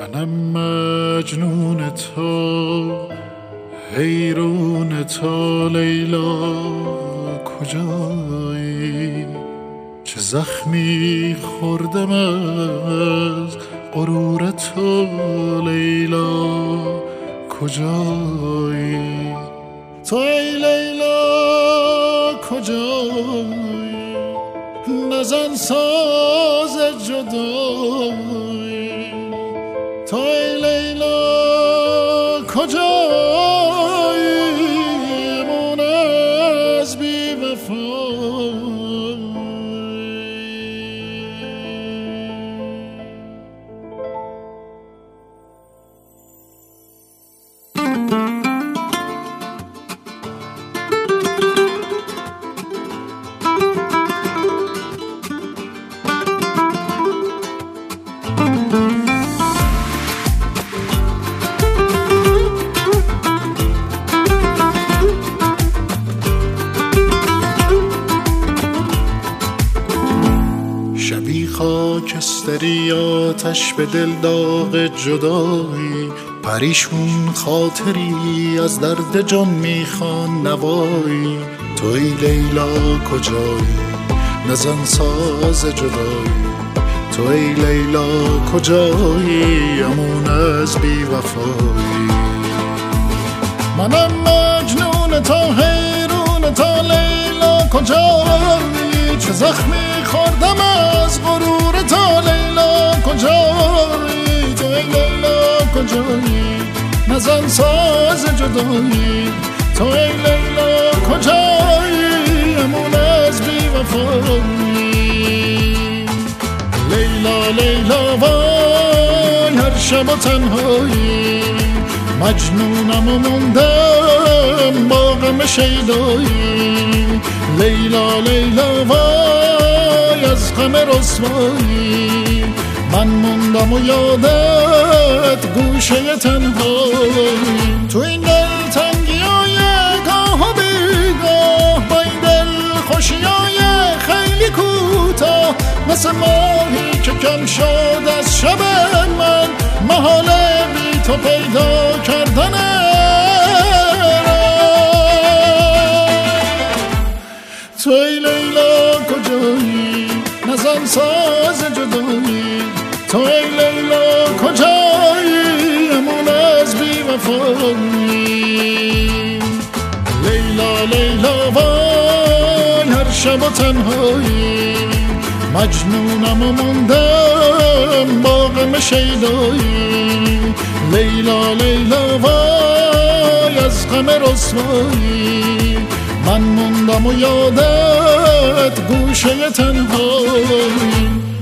منم مجنون تو، حیرون تو لیلا کجایی؟ چه زخمی خوردم از غرور تو لیلا کجایی؟ تو ای لیلا کجایی؟ نزن ساز جدایی. تو ای لیلا کجایی؟ مون از بی وفایی. شبی خاکستری آتش به دل داغ جدایی، پریشون خاطری از درد جان میخوان نوایی. توی لیلا کجایی؟ نزن ساز جدایی. توی لیلا کجایی؟ امون از بی وفایی. منم مجنون تو، حیرون تو لیلا کجایی؟ چه زخمی خوردم از غرور تو لیلا کجایی؟ تو ای لیلا کجایی؟ نزن ساز جدایی. تو ای لیلا کجایی؟ امون از بی وفایی. لیلا لیلا وای هر شب و تنهایی، مجنونم و موندم با غم شیدایی. لیلا لیلا وای از غم رسوایی، من موندم و یادت گوشه تنهایی. تو این دل تنگی های گاه و بیگاه، با این دل خوشی های خیلی کوتاه، مثل ماهی که کم شد از شب من، محاله بی تو پیدا کردنه. تو ای لیلا کجایی؟ نزن ساز جدایی. تو ای لیلا کجایی؟ امون از بی وفایی. لیلا لیلا وای هر شب و تنهایی، مجنونم و موندم با غم شیدایی. لیلا لیلا وای از غم رسوایی، من موندم و یادت گوشه تنهایی.